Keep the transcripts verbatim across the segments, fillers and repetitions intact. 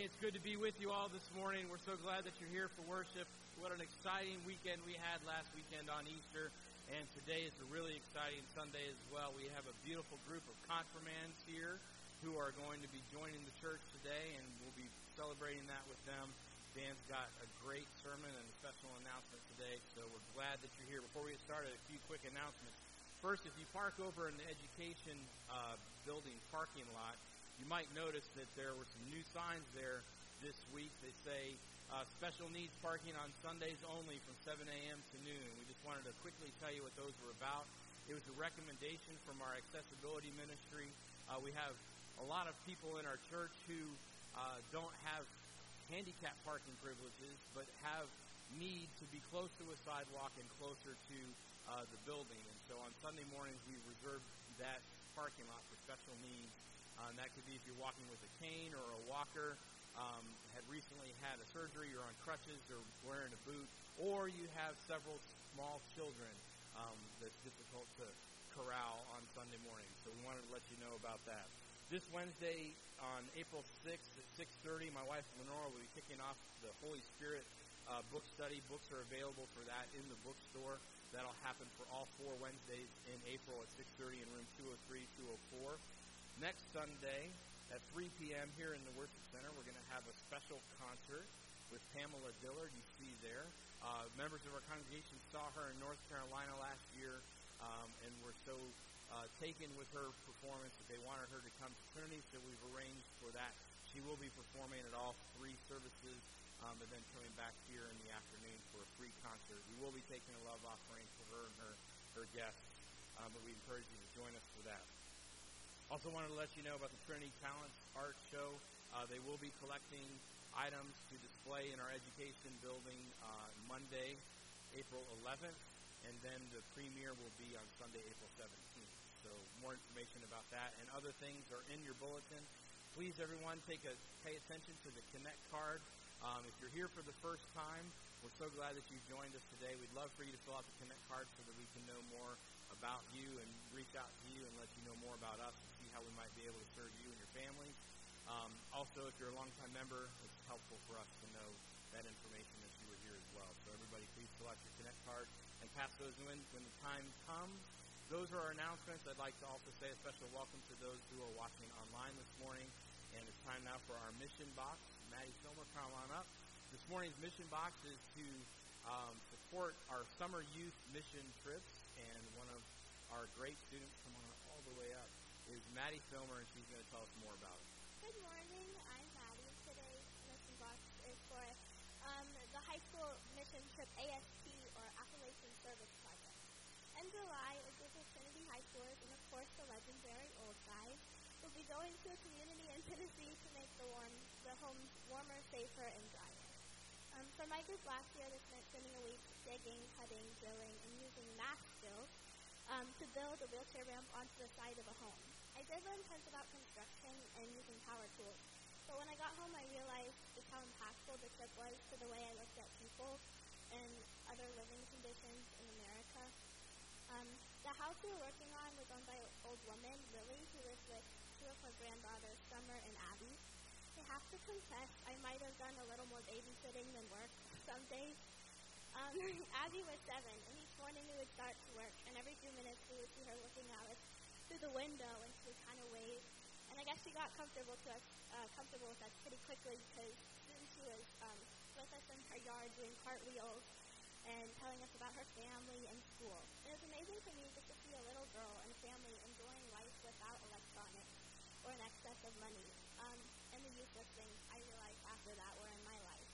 It's good to be with you all this morning. We're so glad that you're here for worship. What an exciting weekend we had last weekend on Easter, and today is a really exciting Sunday as well. We have a beautiful group of confirmands here who are going to be joining the church today, and we'll be celebrating that with them. Dan's got a great sermon and a special announcement today, so we're glad that you're here. Before we get started, a few quick announcements. First, if you park over in the education uh, building parking lot, you might notice that there were some new signs there this week. They say uh, special needs parking on Sundays only from seven a.m. to noon. We just wanted to quickly tell you what those were about. It was a recommendation from our accessibility ministry. Uh, we have a lot of people in our church who uh, don't have handicap parking privileges but have need to be close to a sidewalk and closer to uh, the building. And so on Sunday mornings we reserve that parking lot for special needs. Um, that could be if you're walking with a cane or a walker, um, had recently had a surgery, you're on crutches or wearing a boot, or you have several small children um, that's difficult to corral on Sunday morning. So we wanted to let you know about that. This Wednesday on April sixth at six thirty, my wife Lenora will be kicking off the Holy Spirit uh, book study. Books are available for that in the bookstore. That'll happen for all four Wednesdays in April at six thirty in room two oh three, two oh four. Next Sunday at three p.m. here in the Worship Center, we're going to have a special concert with Pamela Dillard, you see there. Uh, members of our congregation saw her in North Carolina last year um, and were so uh, taken with her performance that they wanted her to come to Trinity, so we've arranged for that. She will be performing at all three services um, and then coming back here in the afternoon for a free concert. We will be taking a love offering for her and her, her guests, um, but we encourage you to join us for that. Also wanted to let you know about the Trinity Talents Art Show. Uh, they will be collecting items to display in our education building uh, Monday, April eleventh, and then the premiere will be on Sunday, April seventeenth. So more information about that and other things are in your bulletin. Please, everyone, take a pay attention to the Connect card. Um, if you're here for the first time, we're so glad that you joined us today. We'd love for you to fill out the Connect card so that we can know more about you and reach out to you and let you know more about us and see how we might be able to serve you and your family. Um, also, if you're a longtime member, it's helpful for us to know that information that you were here as well. So everybody, please fill out your Connect card and pass those in when the time comes. Those are our announcements. I'd like to also say a special welcome to those who are watching online this morning. And it's time now for our mission box. Maddie Filmer, come on up. This morning's mission box is to um, support our summer youth mission trips. And one of our great students, come on up all the way up, is Maddie Filmer, and she's going to tell us more about it. Good morning. I'm Maddie. Today's mission box is for um, the high school mission trip A S T, or Appalachian Service Project. In July, a group of Trinity high schoolers, and of course the legendary Old Guys, will be going to a community in Tennessee to make the, warm, the homes warmer, safer, and drier. Um, for my group last year, this meant spending a week digging, cutting, drilling, and using math skills um, to build a wheelchair ramp onto the side of a home. I did learn tons about construction and using power tools, but when I got home I realized just how impactful the trip was to the way I looked at people and other living conditions in America. Um, the house we were working on was owned by an old woman, Lily, who lived with two of her granddaughters, Summer and Abby. I have to confess, I might have done a little more babysitting than work some days. Um, Abby was seven, and each morning we would start to work, and every few minutes we would see her looking at us through the window, and she would kind of wave. And I guess she got comfortable to us, uh, comfortable with us pretty quickly, because soon she was um, with us in her yard doing cartwheels and telling us about her family and school. It was amazing for me just to see a little girl and a family enjoying life without electronics or an excess of money. Um, and the useless things I realized after that were in my life.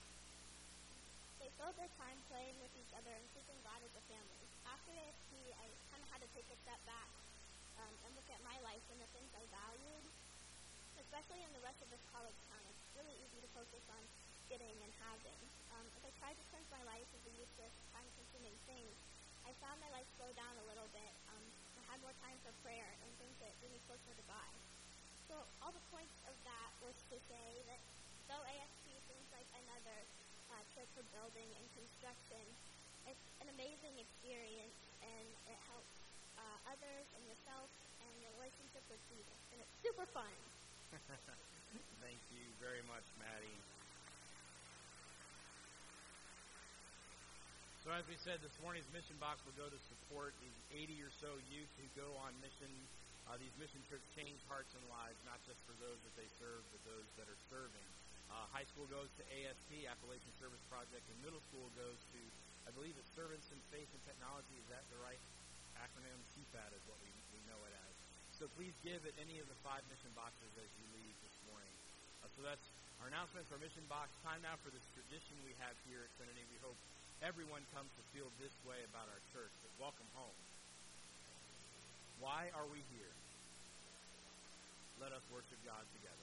They filled their time playing with each other and seeking God as a family. After A S T, I kind of had to take a step back um, and look at my life and the things I valued, especially in the rest of this college town. It's really easy to focus on getting and having. Um, as I tried to cleanse my life of the useless, time-consuming things, I found my life slow down a little bit. Um, I had more time for prayer and things that drew me closer to God. So all the points of that was to say that though A S T seems like another uh, trip for building and construction, it's an amazing experience, and it helps uh, others and yourself and your relationship with Jesus, and it's super fun. Thank you very much, Maddie. as we said, this morning's mission box will go to support the eighty or so youth who go on mission. Uh, these mission trips change hearts and lives, not just for those that they serve, but those that are serving. Uh, high school goes to A S P, Appalachian Service Project, and middle school goes to, I believe it's Servants in Faith and Technology. Is that the right acronym? C F A T is what we, we know it as. So please give at any of the five mission boxes as you leave this morning. Uh, so that's our announcements, our mission box. Time now for this tradition we have here at Trinity. We hope everyone comes to feel this way about our church, but welcome home. Why are we here? Let us worship God together.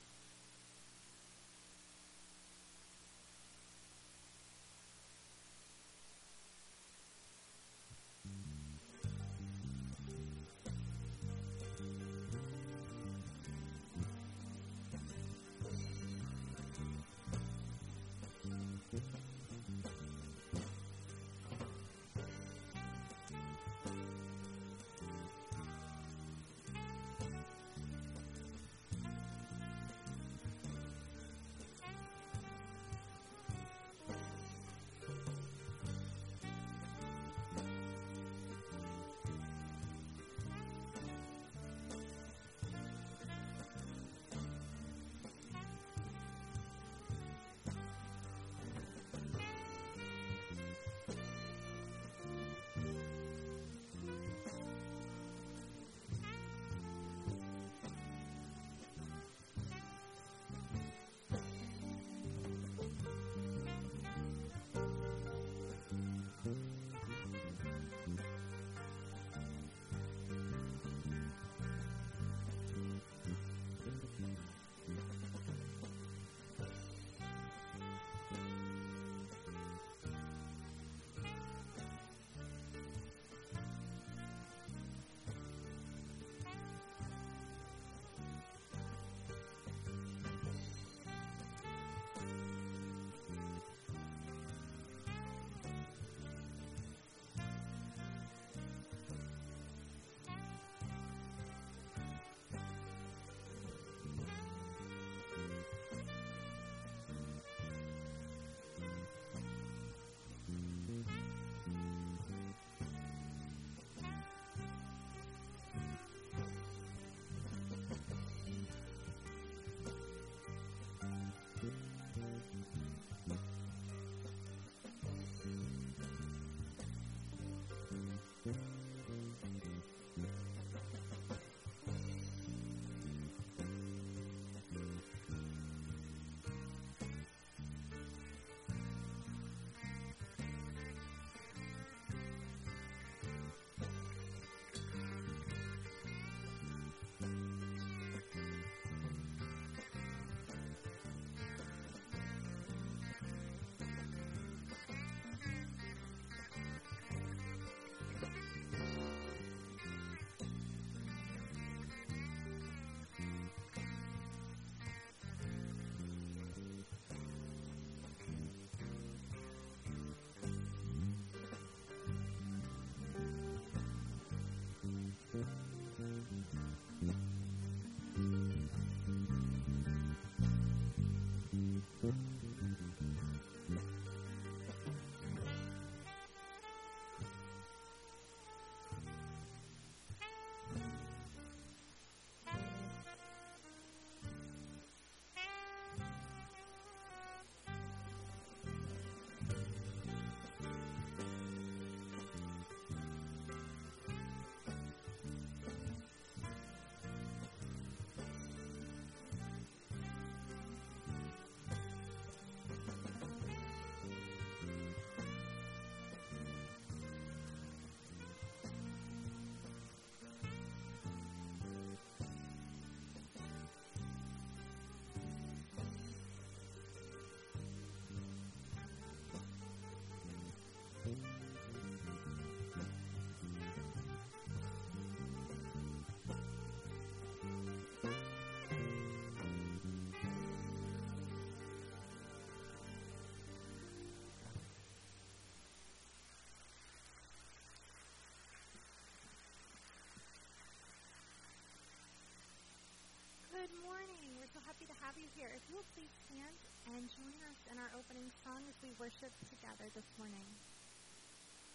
Good morning. We're so happy to have you here. If you will please stand and join us in our opening song as we worship together this morning.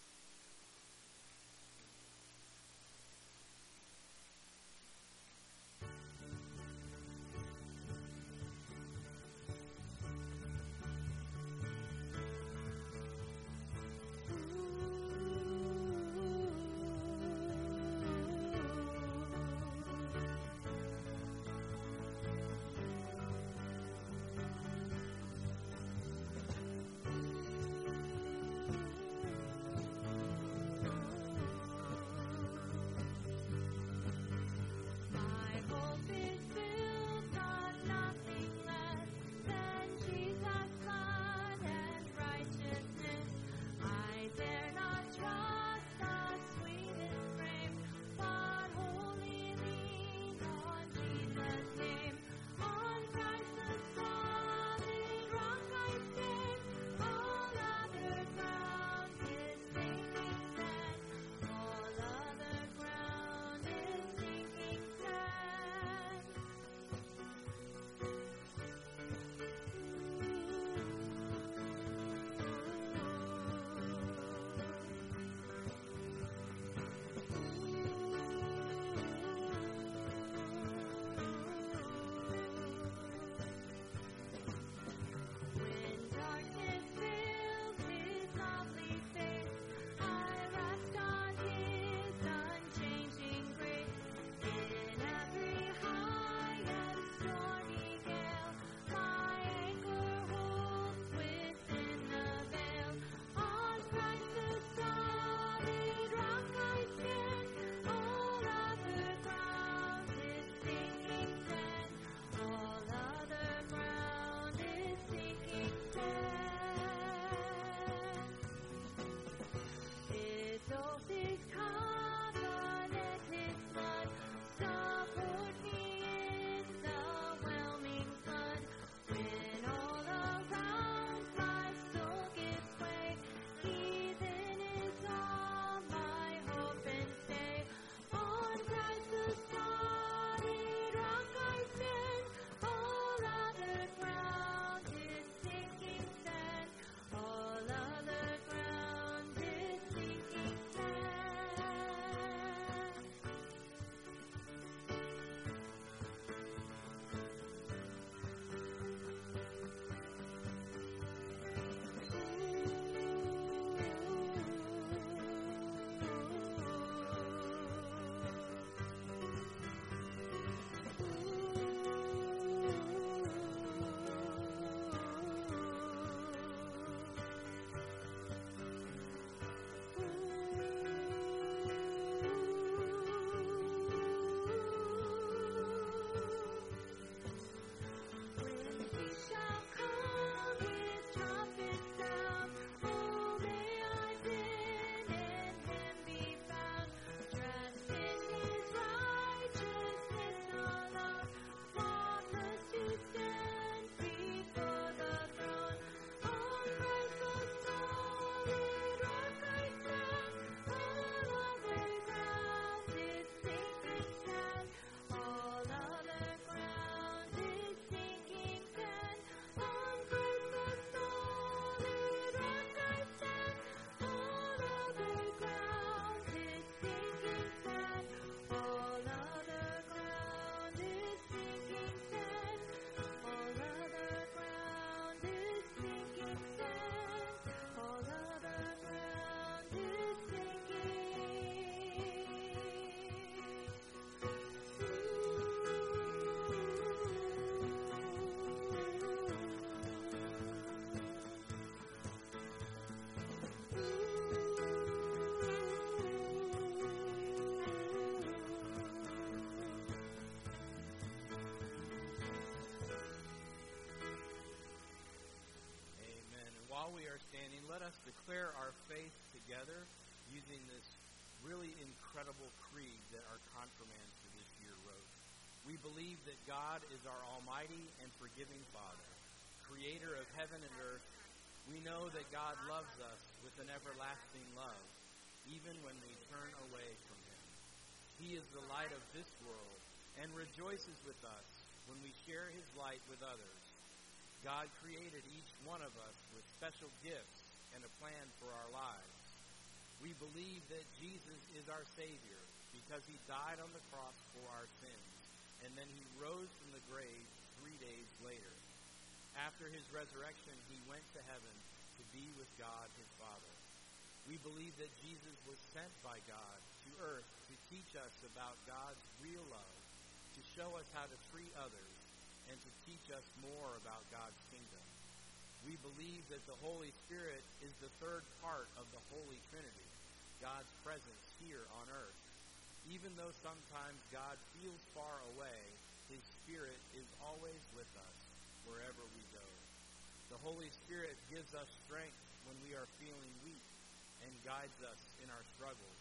while we are standing, let us declare our faith together using this really incredible creed that our confirmands for this year wrote. We believe that God is our almighty and forgiving Father, creator of heaven and earth. We know that God loves us with an everlasting love, even when we turn away from him. He is the light of this world and rejoices with us when we share his light with others. God created each one of us with special gifts and a plan for our lives. We believe that Jesus is our Savior because he died on the cross for our sins, and then he rose from the grave three days later. After his resurrection, he went to heaven to be with God his Father. We believe that Jesus was sent by God to earth to teach us about God's real love, to show us how to treat others, and to teach us more about God's kingdom. We believe that the Holy Spirit is the third part of the Holy Trinity, God's presence here on earth. Even though sometimes God feels far away, his Spirit is always with us wherever we go. The Holy Spirit gives us strength when we are feeling weak and guides us in our struggles.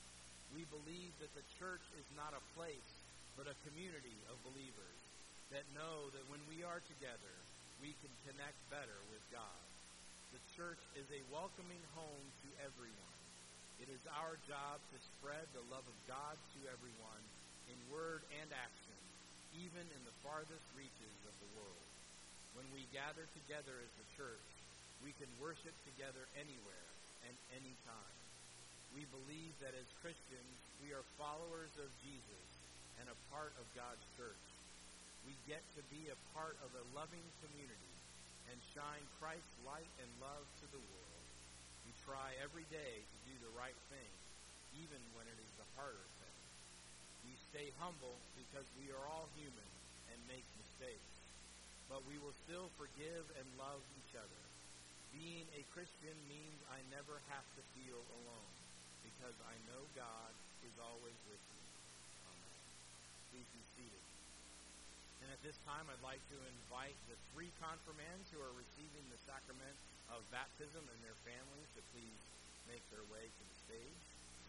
We believe that the church is not a place, but a community of believers that know that when we are together, we can connect better with God. The church is a welcoming home to everyone. It is our job to spread the love of God to everyone in word and action, even in the farthest reaches of the world. When we gather together as the church, we can worship together anywhere and anytime. We believe that as Christians, we are followers of Jesus and a part of God's church. We get to be a part of a loving community and shine Christ's light and love to the world. We try every day to do the right thing, even when it is the harder thing. We stay humble because we are all human and make mistakes, but we will still forgive and love each other. Being a Christian means I never have to feel alone because I know God is always with me. Amen. Please be seated. And at this time, I'd like to invite the three confirmands who are receiving the sacrament of baptism and their families to please make their way to the stage.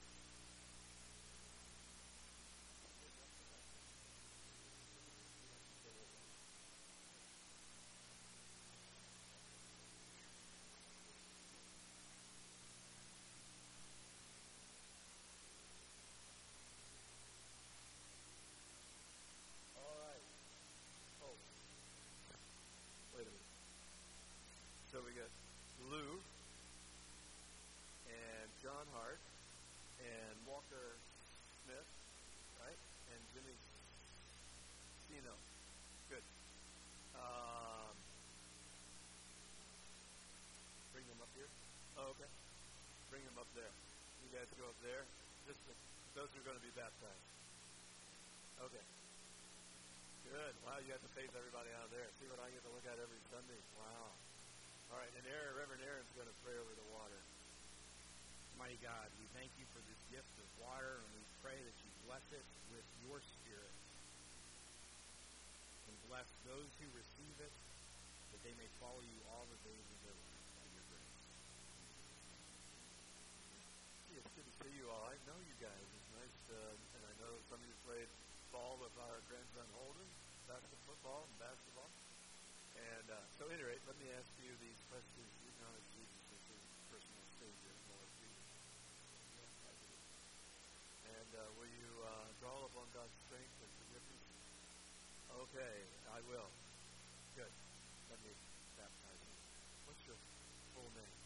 So we got Lou and John Hart and Walker Smith, right? And Jimmy Sino. Good. Um, bring them up here. Oh, okay. Bring them up there. You guys go up there. Just the, those are going to be baptized. Okay. Good. Wow, you have to face everybody out there. See what I get to look at every Sunday. Wow. All right, and Aaron, Reverend Aaron's going to pray over the water. Mighty God, we thank you for this gift of water, and we pray that you bless it with your Spirit. And bless those who receive it, that they may follow you all the days of their life by your grace. Yeah, it's good to see you all. I know you guys. It's nice, to, and I know some of you played ball with our grandson Holden, basketball, football, and basketball. And uh, so, at any rate, let me ask you these questions. You acknowledge Jesus as your personal Savior and Lord Jesus. Yes, I do. And uh, will you uh, draw upon God's strength and forgiveness? Okay, I will. Good. Let me baptize you. What's your full name?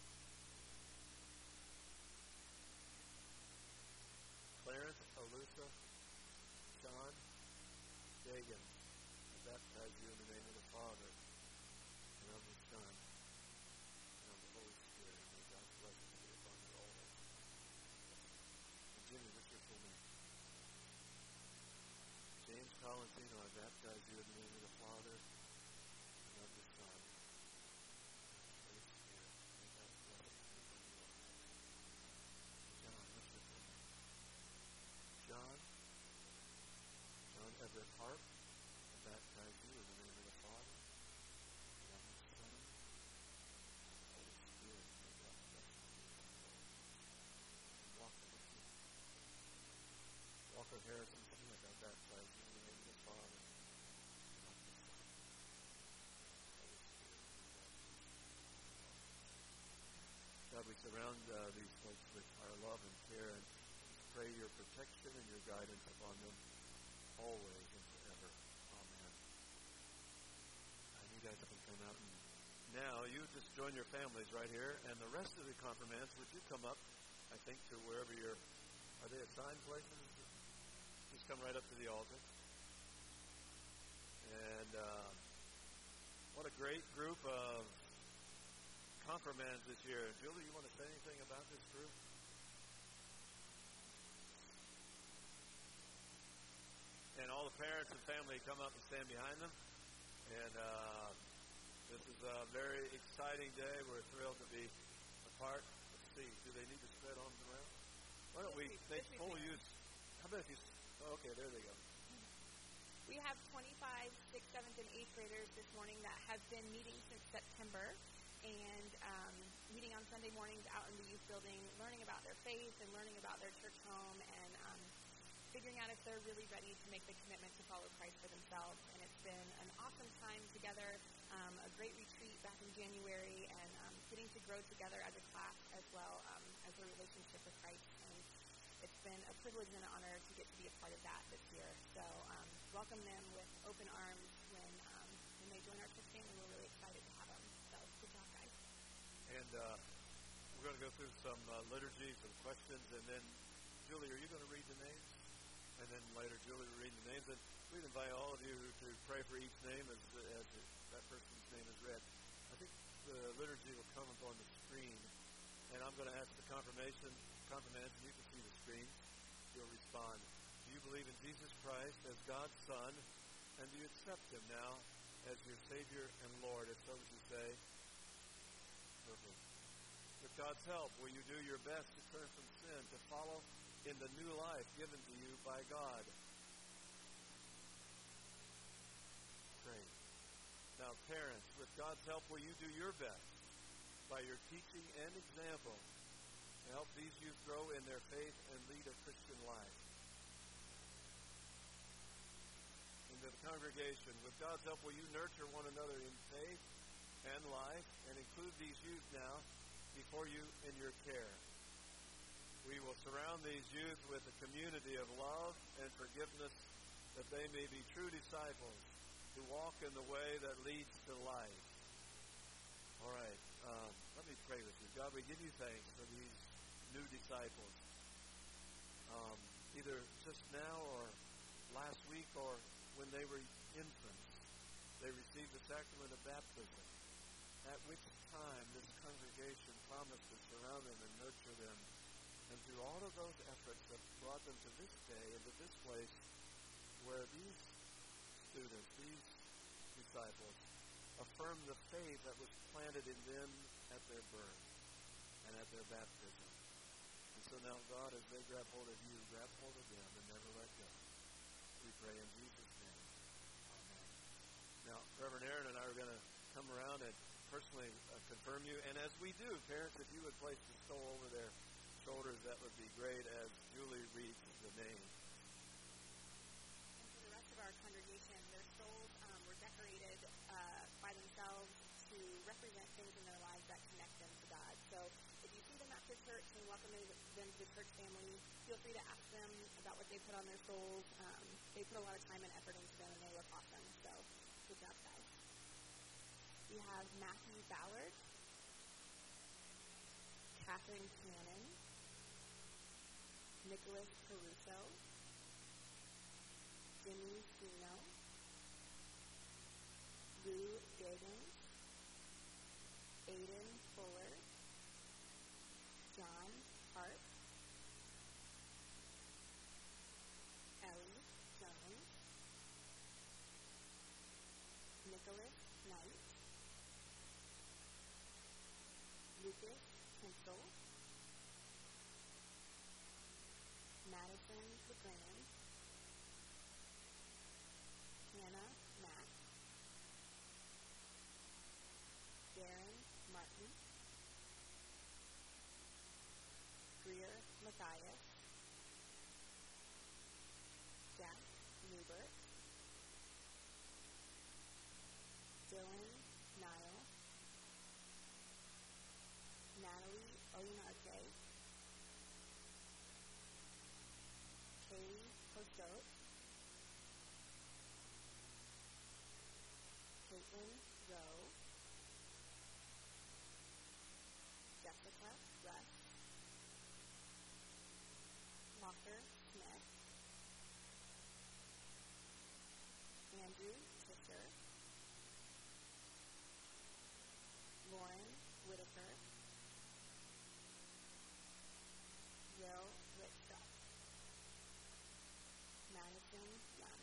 Clarence Alusa Sean Dagan. I baptize you in the name of the Father, and of the Son, and of the Holy Spirit. May God's blessing be upon you always. And Jimmy, what's your full name? James Colantino, I baptize you in the name of the Father, and of the Son, and of the Holy Spirit. May God's blessing be upon you always. John, what's your full name? John? John Everett Harp, I baptize you in the name of the Father, here, and pray your protection and your guidance upon them always and forever. Amen. And you guys can come out. And now you just join your families right here, and the rest of the confirmands, would you come up, I think, to wherever you're, are they assigned places? Just come right up to the altar. And uh, what a great group of confirmands this year. Julie, you want to say anything about this group? And all the parents and family come up and stand behind them. And uh, this is a very exciting day. We're thrilled to be a part. Let's see, do they need to spread arms around? Why don't we make full use? How about if you, oh, okay, there they go. We have twenty-five, sixth, seventh, and eighth graders this morning that have been meeting since September and um, meeting on Sunday mornings out in the youth building, learning about their faith and learning about their church home and um, figuring out if they're really ready to make the commitment to follow Christ for themselves. And it's been an awesome time together, um, a great retreat back in January, and um, getting to grow together as a class as well um, as a relationship with Christ. And it's been a privilege and an honor to get to be a part of that this year. So um, welcome them with open arms when um, when they join our church family. We're really excited to have them. So good job, guys. And uh, we're going to go through some uh, liturgy, some questions, and then, Julie, are you going to read the names? And then later, Julie will read the names. And we'd invite all of you to pray for each name as, as that person's name is read. I think the liturgy will come up on the screen. And I'm going to ask the confirmation, confirmants, and you can see the screen. You'll respond. Do you believe in Jesus Christ as God's Son? And do you accept Him now as your Savior and Lord? If so, would you say, perfect. With God's help, will you do your best to turn from sin, to follow in the new life given to you by God? Great. Now, parents, with God's help, will you do your best by your teaching and example to help these youth grow in their faith and lead a Christian life? Into the congregation, with God's help, will you nurture one another in faith and life and include these youth now before you in your care? We will surround these youth with a community of love and forgiveness that they may be true disciples who walk in the way that leads to life. All right, um, let me pray with you. God, we give you thanks for these new disciples. Um, either just now or last week or when they were infants, they received the sacrament of baptism, at which time this congregation promised to surround them and nurture them. And through all of those efforts that brought them to this day and to this place where these students, these disciples, affirm the faith that was planted in them at their birth and at their baptism. And so now, God, as they grab hold of you, grab hold of them and never let go. We pray in Jesus' name. Amen. Now, Reverend Aaron and I are going to come around and personally uh, confirm you. And as we do, parents, if you would place the stole over their shoulders, that would be great as Julie reads the name. And for the rest of our congregation, their souls um, were decorated uh, by themselves to represent things in their lives that connect them to God. So if you see them after church and welcome them to the church family, feel free to ask them about what they put on their souls. Um, they put a lot of time and effort into them, and they look awesome. So good job, guys. We have Matthew Ballard, Catherine Cannon, Nicholas Caruso, Jimmy Sino, Lou Diggins, Aiden Fuller, John Hart, Ellie Jones, Nicholas Knight, Lucas Tinsel, Madison McGrennan, Hannah Mack, Darren Martin, Greer Matthias, Jack Newbert, Dylan Nile, Natalie Olinarte, Hoshot, Caitlin Rowe, Jessica Rush, Walker Smith, Andrew Fisher, Lauren Whitaker, Will Whitstruck, Madison Young.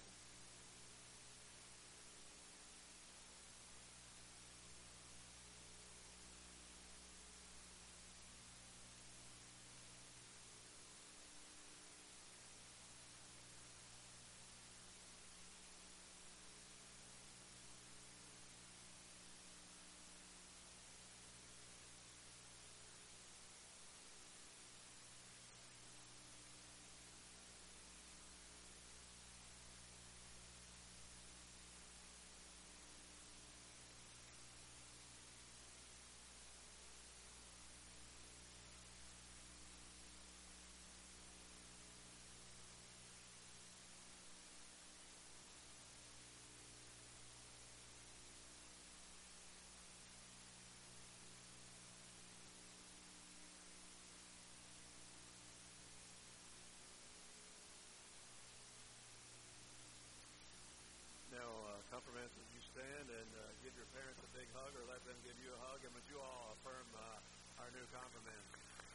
Confirmants, would you stand and uh, give your parents a big hug, or let them give you a hug, and would you all affirm uh, our new confirmants?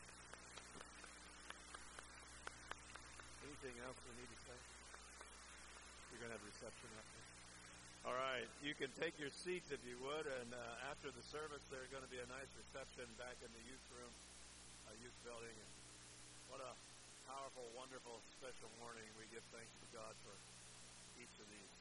Anything else we need to say? You're going to have a reception after. All right, you can take your seats if you would, and uh, after the service, there's going to be a nice reception back in the youth room, uh, youth building. And what a powerful, wonderful, special morning. We give thanks to God for each of these.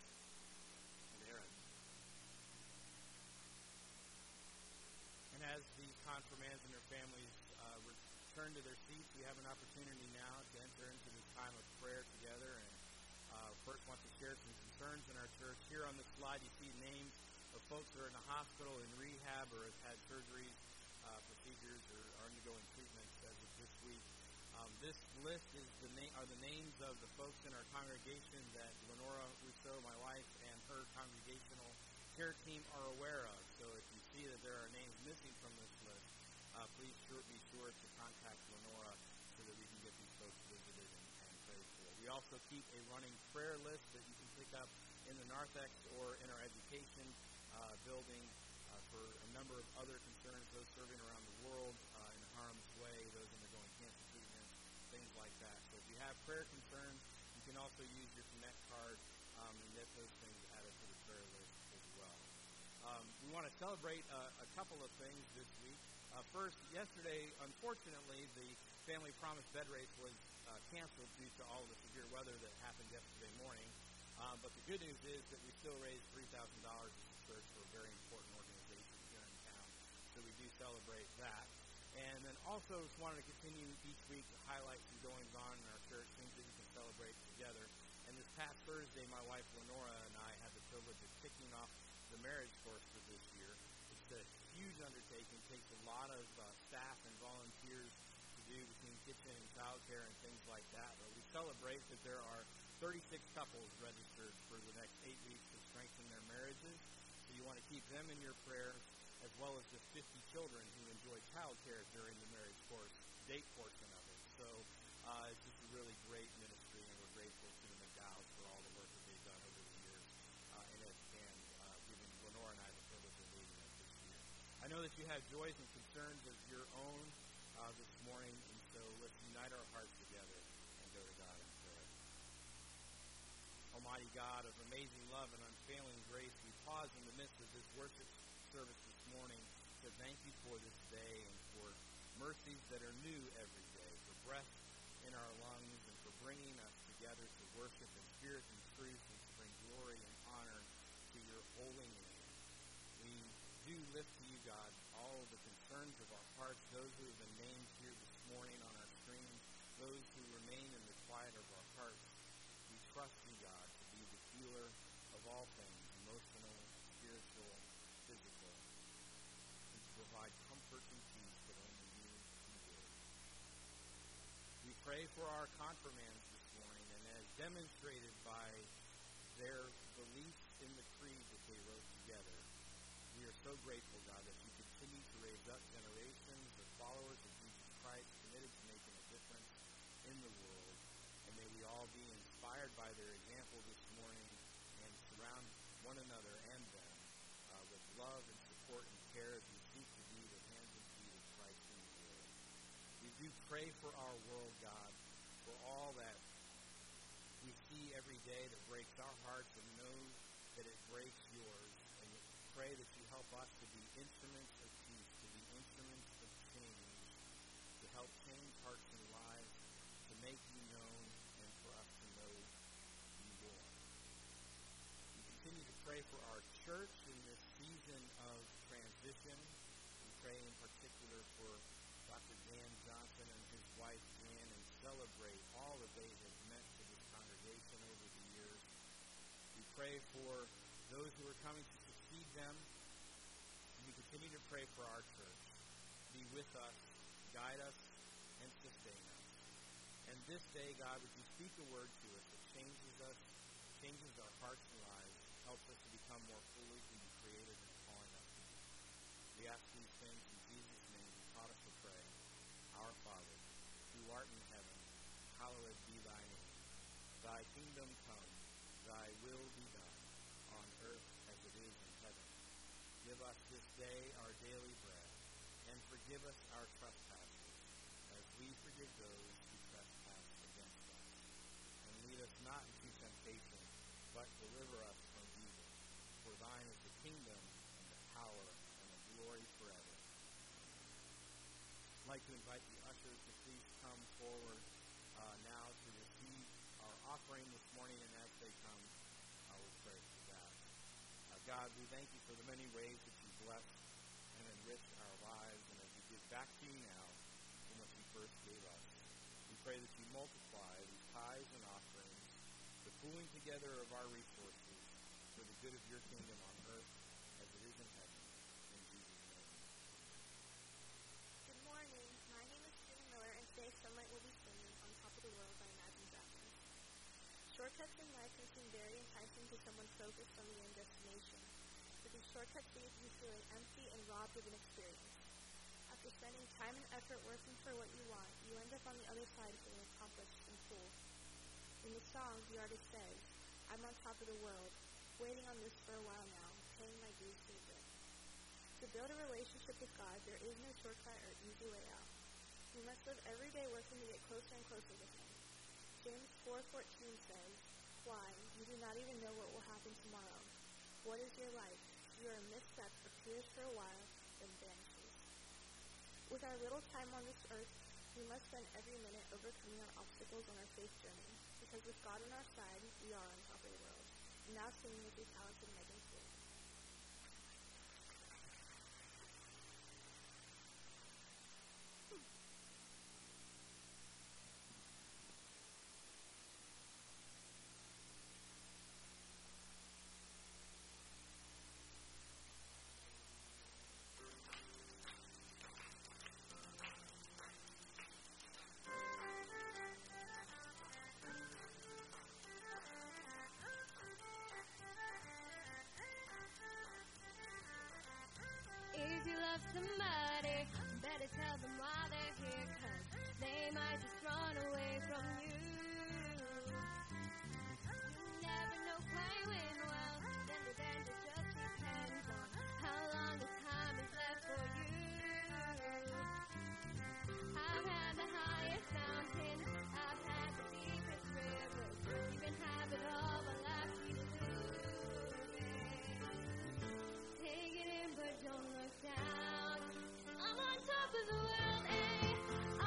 And as the confirmands and their families uh, return to their seats, we have an opportunity now to enter into this time of prayer together. And uh, first want to share some concerns in our church. Here on this slide, you see names of folks that are in the hospital, in rehab, or have had surgeries, uh, procedures, or are undergoing treatments as of this week. Um, this list is the na- are the names of the folks in our congregation that Lenora Rousseau, my wife, and her congregational care team are aware of. So if you see that there are names missing from this list, uh, please sure, be sure to contact Lenora so that we can get these folks visited and, and prayed for. We also keep a running prayer list that you can pick up in the narthex or in our education uh, building uh, for a number of other concerns, those serving around the world uh, in harm's way, those undergoing cancer treatment, things like that. So if you have prayer concerns, you can also use your Connect card um, and get those things added to the prayer list as well. Um, we want to celebrate uh, a couple of things this week. Uh, first, yesterday, unfortunately, the Family Promise bed race was uh, canceled due to all the severe weather that happened yesterday morning. Um, but the good news is that we still raised three thousand dollars as a church for a very important organization here in town. So we do celebrate that. And then also just wanted to continue each week to highlight some goings on in our church, things that we can celebrate together. And this past Thursday, my wife Lenora and I had the privilege of kicking off the marriage course for this year. It's a huge undertaking. It takes a lot of uh, staff and volunteers to do between kitchen and childcare and things like that. But we celebrate that there are thirty-six couples registered for the next eight weeks to strengthen their marriages. So you want to keep them in your prayers, as well as the fifty children who enjoy childcare during the marriage course, date portion of it. So uh, it's just a really great ministry, and we're grateful to the McDowells for all the work that they've done over the years uh, in it, and uh, giving Lenora and I the privilege of leading it this year. I know that you have joys and concerns of your own uh, this morning, and so let's unite our hearts together and go to God in prayer. Almighty God of amazing love and unfailing grace, we pause in the midst of this worship service this morning to thank you for this day and for mercies that are new every day, for breath in our lungs, and for bringing us together to worship in spirit and truth and to bring glory and honor to your holy name. We do lift to you, God, all the concerns of our hearts, those who have been named here this morning on our screen, those who remain in the quiet of our hearts. We trust you, God, to be the healer of all things, emotional, spiritual, physical, and to provide comfort and peace that only you can give. We pray for our confirmands this morning, and as demonstrated by their belief in the creed that they wrote together, we are so grateful, God, that you continue to raise up generations of followers of Jesus Christ committed to making a difference in the world. And may we all be inspired by their example this morning and surround one another and them uh, with love and support and care as we seek to be the hands and feet of Christ in the world. We do pray for our world, God, for all that we see every day that breaks our hearts, and know that it breaks yours. And we pray that you help us to be instruments of peace, to be instruments of change, to help change hearts and lives, to make you known, and for us to know you more. We continue to pray for our church in this season of transition. We pray in particular for Doctor Dan Johnson and his wife Jan, and celebrate all that they have meant to this congregation over the years. We pray for those who are coming to succeed them. We continue to pray for our church. Be with us, guide us, and sustain us. And this day, God, would you speak a word to us that changes us, changes our hearts and lives, helps us to become more fully who you created and calling us to be. We ask these things in Jesus' name. You taught us to pray. Our Father, who art in heaven, hallowed be thy name. Thy kingdom come, thy will be done, on earth as it is in heaven. Give us this day our daily bread, and forgive us our trespasses, as we forgive those who trespass against us. And lead us not into temptation, but deliver us from evil. For thine is the kingdom, and the power, and the glory forever. I'd like to invite the ushers to please come forward uh, now to receive our offering this morning, and as they come, I will pray for that. Uh, God, we thank you for the many ways that you bless and enrich our lives, and as we give back to you now from what you first gave us, we pray that you multiply these tithes and offerings, the pooling together of our resources for the good of your kingdom on earth as it is in heaven. In Jesus' name. Good morning. My name is June Miller, and today Sunlight will be singing On Top of the World by Imagine Dragons. Shortcuts in life can seem very enticing to someone focused on the end destination, but these shortcuts leave you feeling empty and robbed of an experience. After spending time and effort working for what you want, you end up on the other side feeling accomplished and full. In the song, the artist says, I'm on top of the world, waiting on this for a while now, paying my dues to the bit. To build a relationship with God, there is no shortcut or easy way out. We must live every day working to get closer and closer to Him. James four fourteen says, Why, you do not even know what will happen tomorrow. What is your life? You are a misstep, appears for a while, then vanishes. With our little time on this earth, we must spend every minute overcoming our obstacles on our faith journey, because with God on our side, we are on top of the world. And now singing with these Alex and Megan Stewart. Somebody, better tell them why they're here, 'cause they might just run away from you. You never know quite when, well, then the danger just depends on how long the time is left for you. I've had the highest mountain, I've had the deepest rivers, you can have it all, but life keeps moving. Take it in, but don't look down. I'm on top of the world, eh?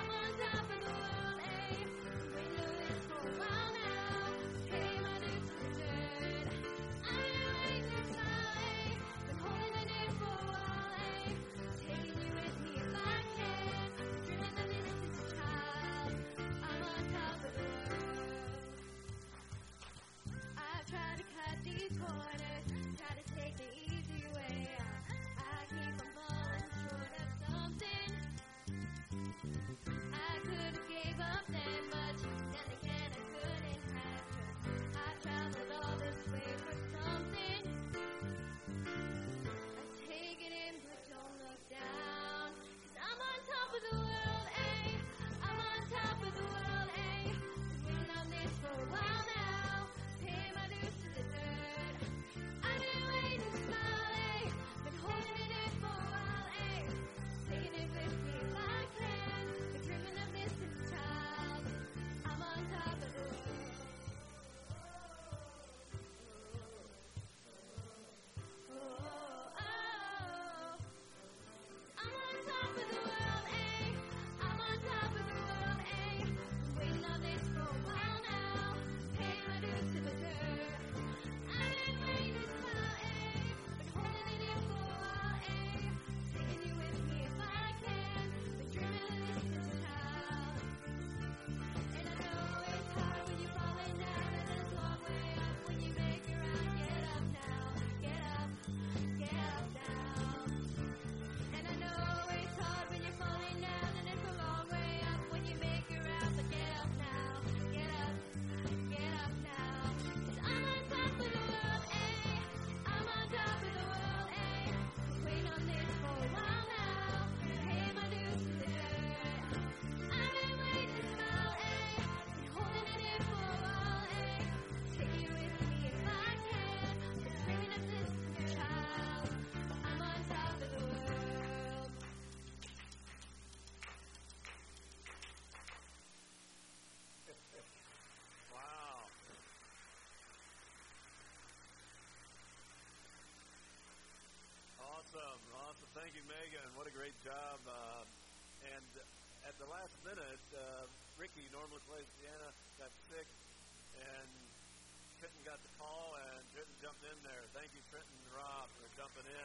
a great job. Uh, and at the last minute, uh, Ricky normally plays piano, got sick, and Trenton got the call, and Trenton jumped in there. Thank you, Trenton and Rob, for jumping in.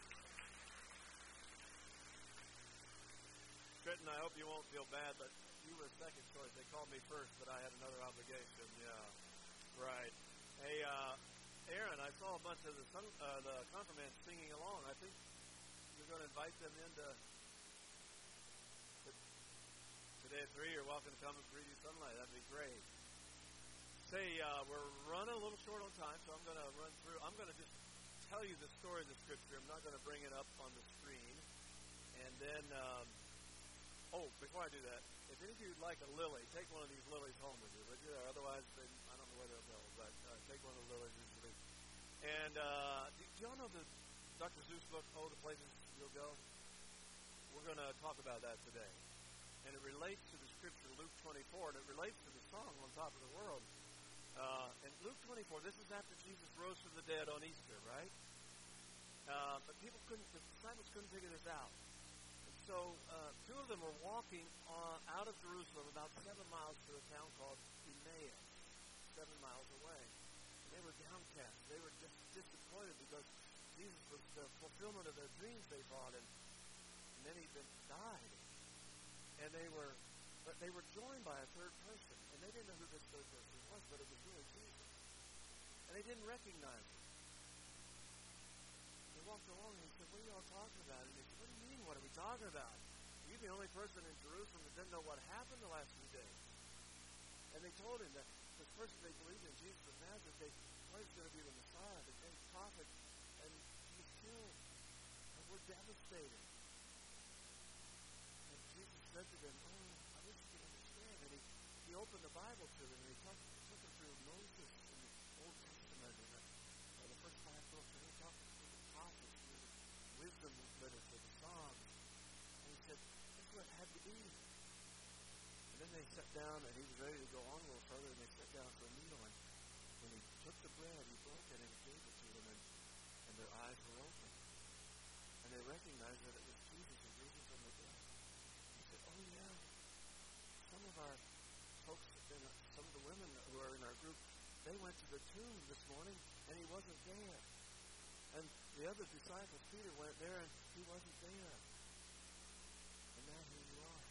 Trenton, I hope you won't feel bad, but you were second choice. They called me first, but I had another obligation. Yeah, right. Hey, uh, Aaron, I saw a bunch of the, sun, uh, the confirmants singing along. I think you're going to invite them into today at three. You're welcome to come and preview Sunlight. That'd be great. Say, uh, we're running a little short on time, so I'm going to run through. I'm going to just tell you the story of the Scripture. I'm not going to bring it up on the screen. And then, um, oh, before I do that, if any of you would like a lily, take one of these lilies home with you, would you? Or otherwise, then I don't know where they'll go, but uh, take one of the lilies usually. And uh, do, do y'all know the Doctor Seuss book, Oh, the Places You'll Go? We're going to talk about that today. And it relates to the Scripture, Luke twenty-four, and it relates to the song On Top of the World. Uh, and Luke twenty-four, this is after Jesus rose from the dead on Easter, right? Uh, but people couldn't, the disciples couldn't figure this out. And so uh, two of them were walking on, out of Jerusalem about seven miles to a town called Emmaus, seven miles away. And they were downcast. They were just disappointed because Jesus was the fulfillment of their dreams, they thought, and, and then he then died. And they were, but they were joined by a third person, and they didn't know who this third person was, but it was really Jesus. And they didn't recognize him. They walked along, and he said, "What are y'all talking about?" And they said, "What do you mean? What are we talking about? You're the only person in Jerusalem that didn't know what happened the last few days." And they told him that the person they believed in, Jesus of Nazareth, they thought he was going to be the Messiah, the great prophet, and he was killed. And we're devastated. Said to them, "Oh, I wish you could understand." And he, he opened the Bible to them, and he talked, took them through Moses in the Old Testament, and the, uh, the first five books, and he talked through the prophets, through the wisdom literature, the Psalms. And he said, "This is what it had to be." And then they sat down, and he was ready to go on a little further, and they sat down for a meal. And when he took the bread, he broke it, and he gave it to them, and, and their eyes were open. And they recognized that it was Jesus who risen from the dead. "Oh, yeah. Some of our folks, in, some of the women who are in our group, they went to the tomb this morning, and he wasn't there. And the other disciples, Peter, went there, and he wasn't there. And now here you are."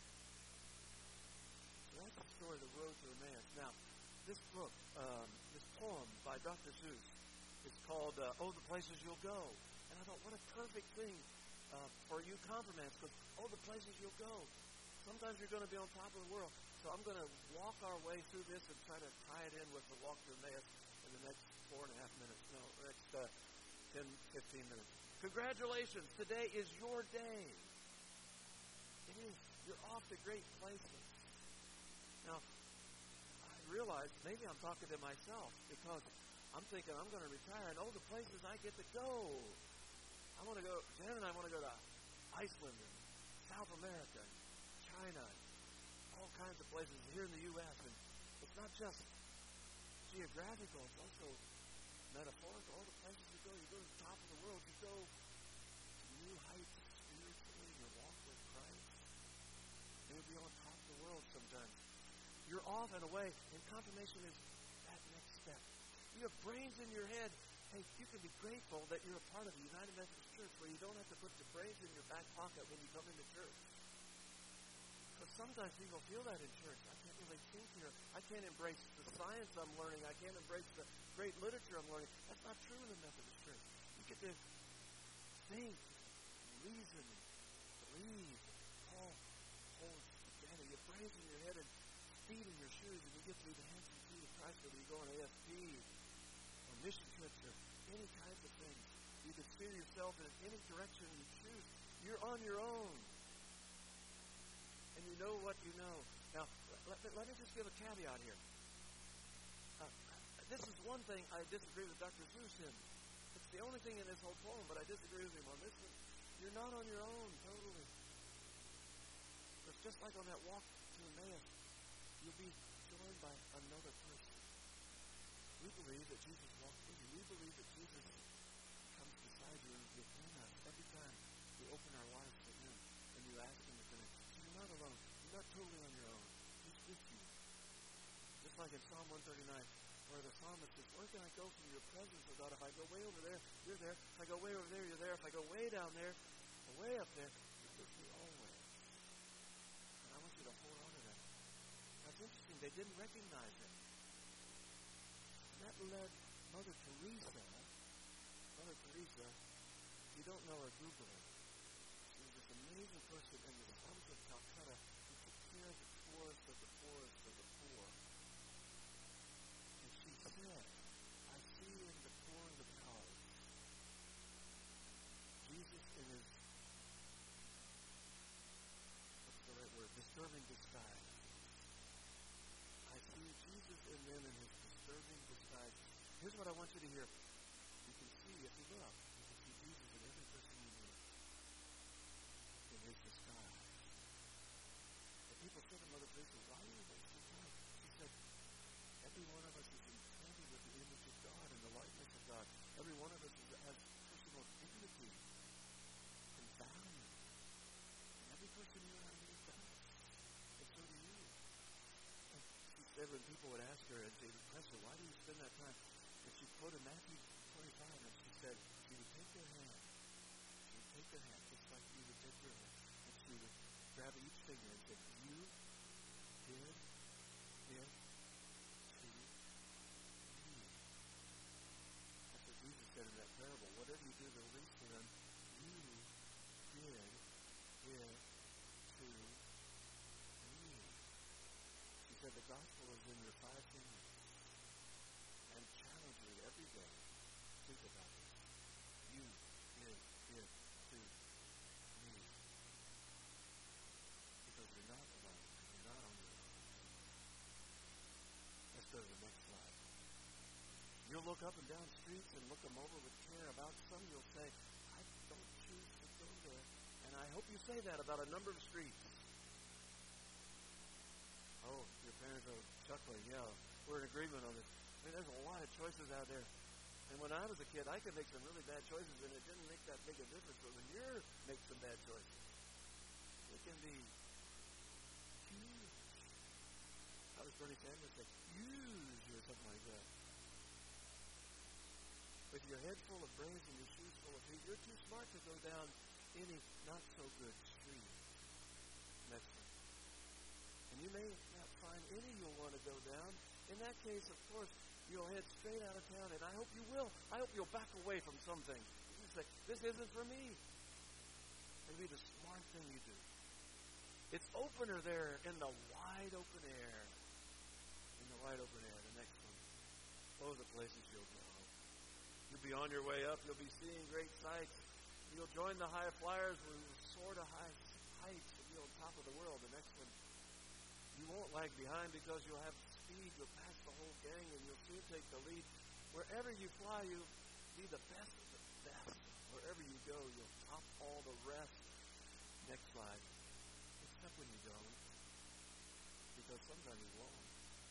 So that's the story of the road to Emmaus. Now, this book, um, this poem by Doctor Seuss, is called uh, Oh, the Places You'll Go. And I thought, what a perfect thing uh, for you confirmants, because oh, the places you'll go. Sometimes you're going to be on top of the world. So I'm going to walk our way through this and try to tie it in with the walk to Emmaus in the next four and a half minutes. No, next uh, ten, fifteen minutes. Congratulations. Today is your day. It is. You're off to great places. Now, I realize maybe I'm talking to myself because I'm thinking I'm going to retire, and oh, the places I get to go. I want to go, Jan and I want to go to Iceland and South America, China, all kinds of places here in the U S And it's not just geographical, it's also metaphorical. All the places you go, you go to the top of the world, you go to new heights spiritually in your walk with Christ. You'll be on top of the world sometimes. You're off and away, and confirmation is that next step. You have brains in your head. Hey, you can be grateful that you're a part of the United Methodist Church where you don't have to put your brains in your back pocket when you come into church. Because sometimes people feel that in church. I can't really think here. I can't embrace the science I'm learning. I can't embrace the great literature I'm learning. That's not true in the Methodist Church. You get to think, reason, believe. Paul holds together. Your brains in your head and feet in your shoes, and you get to be the hands and feet of Christ, whether you go on A S P or mission trips or any kinds of things. You can steer yourself in any direction you choose. You're on your own. And you know what you know. Now, let, let, let me just give a caveat here. Uh, this is one thing I disagree with Doctor Seuss in. It's the only thing in this whole poem, but I disagree with him on this one. You're not on your own, totally. Because just like on that walk to Emmaus, you'll be joined by another person. We believe that Jesus walks with you. We believe that Jesus comes beside you and within us every time we open our lives to him. like in Psalm one thirty-nine, where the psalmist says, where can I go from your presence, O God? If I go way over there, you're there. If I go way over there, you're there. If I go way down there, or way up there, you're with me always. And I want you to hold on to that. That's interesting. They didn't recognize him. And that led Mother Teresa, Mother Teresa, if you don't know her, Google her. She was this amazing person in the slums of Calcutta who took care of the poorest of the poorest of the poor. And she said, I see in the poor and the powerless Jesus in his, what's the right word, disturbing disguise. I see Jesus in them in his disturbing disguise. Here's what I want you to hear. You can see, if you look, you can see Jesus in every person you meet in his disguise. And people said to Mother Teresa, why are you wasting time? She said, every one of us is intended with the image of God and the likeness of God. Every one of us is, has personal dignity and value. And every person you and I meet does. And so do you. And she said when people would ask her and say, Professor, why do you spend that time? And she quoted Matthew twenty-five, and she said, she would take their hand. She would take their hand, just like you would take your hand. And she would grab each finger and say, you did it to me. That's what Jesus said in that parable. Whatever you do to the least of them, you did it to me. She said, the gospel is in your five fingers. And challenge you every day. Think about this. You did it to me. Because you're not alone. You're not on your own. Let's go to the next slide. You'll look up and down streets and look them over with care. About some you'll say, I don't choose to go there. And I hope you say that about a number of streets. Oh, your parents are chuckling. Yeah, we're in agreement on this. I mean, there's a lot of choices out there. And when I was a kid, I could make some really bad choices, and it didn't make that big a difference. But when you make some bad choices, it can be huge. How does Bernie Sanders say? Huge, or something like that. With your head full of brains and your shoes full of feet, you're too smart to go down any not-so-good street. Next one. And you may not find any you'll want to go down. In that case, of course, you'll head straight out of town, and I hope you will. I hope you'll back away from something. You say, this isn't for me. It'll be the smart thing you do. It's opener there in the wide open air. In the wide open air, the next one. Oh, the places you'll go. You'll be on your way up. You'll be seeing great sights. You'll join the high flyers who soar to high heights to be on top of the world. The next one. You won't lag behind because you'll have speed. You'll pass the whole gang, and you'll soon take the lead. Wherever you fly, you'll be the best of the best. Wherever you go, you'll top all the rest. Next slide. Except when you don't, because sometimes you won't.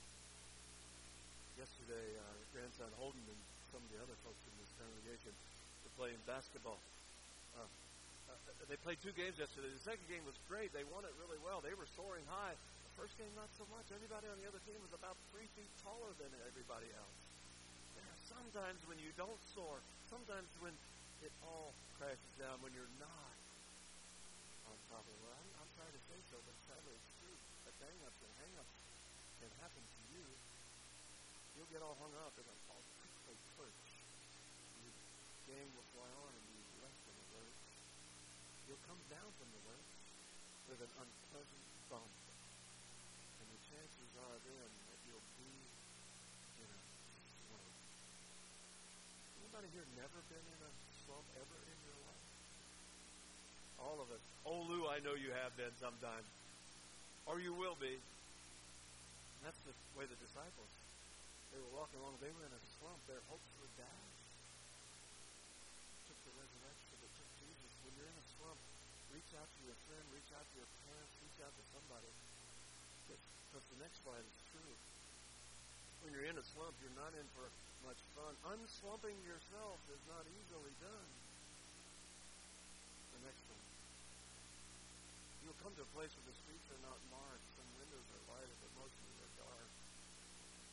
Yesterday, our grandson Holden and some of the other folks in this congregation were playing basketball. Uh, uh, they played two games yesterday. The second game was great. They won it really well. They were soaring high. First game, not so much. Everybody on the other team was about three feet taller than everybody else. There are sometimes when you don't soar, sometimes when it all crashes down, when you're not on top of the world. I'm, I'm trying to say so, but sadly it's true. That hang-ups and hang-ups can happen to you. You'll get all hung up in a prickly perch. Your gang will fly on and be left in the lurch. You'll come down from the lurch with an unpleasant bump. And the chances are then that you'll be in a slump. Anybody here never been in a slump ever in your life? All of us. Oh, Lou, I know you have been sometime. Or you will be. And that's the way the disciples, they were walking along. They were in a slump. Their hopes were dashed. It took the resurrection. It took Jesus. When you're in a slump, reach out to your friend, reach out to your parents, reach out to somebody. Because the next slide is true. When you're in a slump, you're not in for much fun. Unslumping yourself is not easily done. The next one. You'll come to a place where the streets are not marked. Some windows are lighted, but most of them are dark.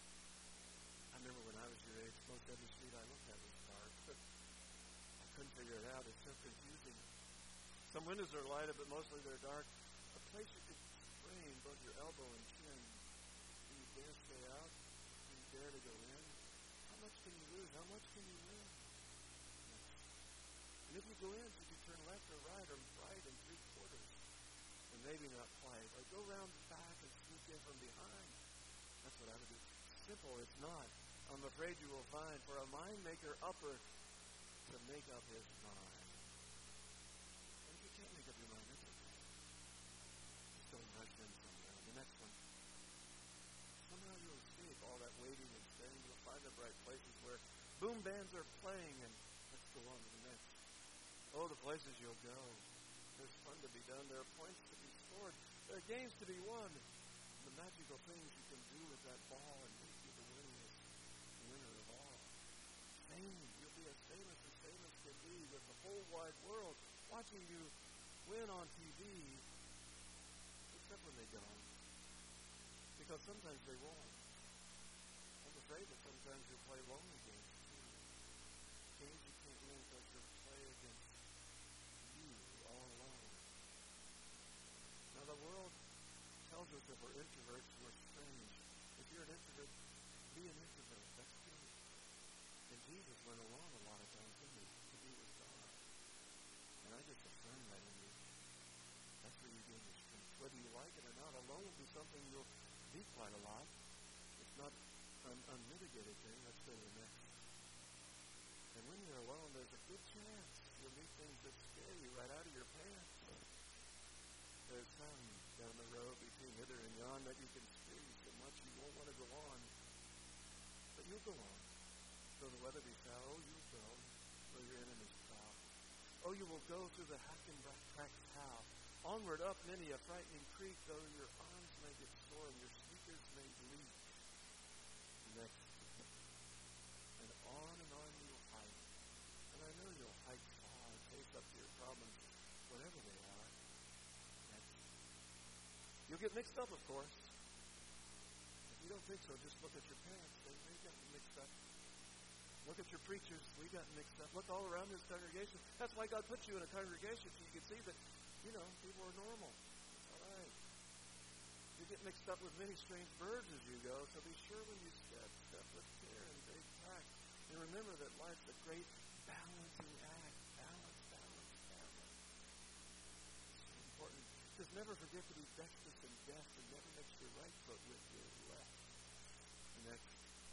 I remember when I was your age, most every street I looked at was dark. I couldn't figure it out. It's so confusing. Some windows are lighted, but mostly they're dark. A place you could sprain both your elbow and chin. Do you dare stay out? Do you dare to go in? How much can you lose? How much can you win? And if you go in, should you turn left or right or right and three quarters? And maybe not quite. Or go around the back and sneak in from behind. That's what I would do. Simple, it's not. I'm afraid you will find for a mind maker upper to make up his mind. And if you can't make up your mind, that's okay. Just don't rush in somewhere. The next one. Somehow you'll escape all that waiting and staring. You'll find the bright places where boom bands are playing, and let's go on to the next. Oh, the places you'll go. There's fun to be done. There are points to be scored. There are games to be won. The magical things you can do with that ball and make you the winningest winner of all. Fame. You'll be as famous as famous can be with the whole wide world watching you win on T V, except when they don't. Because sometimes they won't. I'm afraid that sometimes you'll play lonely games too. Games you can't win because you'll play against you all alone. Now the world tells us that we're introverts, we're strange. If you're an introvert, be an introvert. That's true. And Jesus went alone a lot of times, didn't he? To be with God. And I just affirm that in you. That's where you gain your strength. Whether you like it or not, alone will be something you'll be quite a lot. It's not an unmitigated thing. Let's go to the next. And when you're alone, there's a good chance you'll meet things that scare you right out of your pants. There's some down the road between hither and yon that you can see so much you won't want to go on. But you'll go on. Though the weather be foul, you'll go. Though your enemies prowl. Oh, you will go through the Hackenbrack's howl. Onward up many a frightening creek, though your arms may get sore and your sneakers may bleed. Next. And on and on you'll hike. And I know you'll hike far and face up to your problems, whatever they are. Next. You'll get mixed up, of course. If you don't think so, just look at your parents. They, they got mixed up. Look at your preachers. We got mixed up. Look all around this congregation. That's why God put you in a congregation, so you can see that, you know, people are normal. It's all right. You get mixed up with many strange birds as you go, so be sure when you step, step with care and great tact. And remember that life's a great balancing act. Balance, balance, balance. It's so important. Just never forget to be dexterous and deft and never mix your right foot with your left. Next.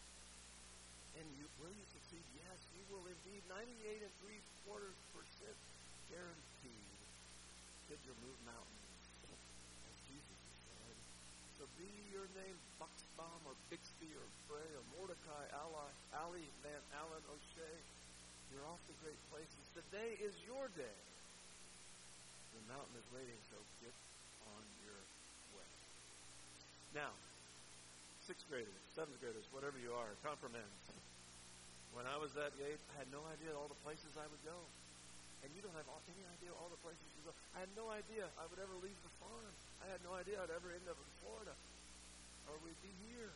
And you, will you succeed? Yes, you will indeed. ninety-eight and three quarters percent guaranteed. Kids will move mountains, as Jesus said. So be your name Buxbaum or Bixby or Bray or Mordecai, Ali, Ali Van Allen, O'Shea. You're off to great places. Today is your day. The mountain is waiting, so get on your way. Now, sixth graders, seventh graders, whatever you are, compromise. When I was that age, I had no idea all the places I would go. And you don't have any idea all the places you go. I had no idea I would ever leave the farm. I had no idea I'd ever end up in Florida. Or we'd be here.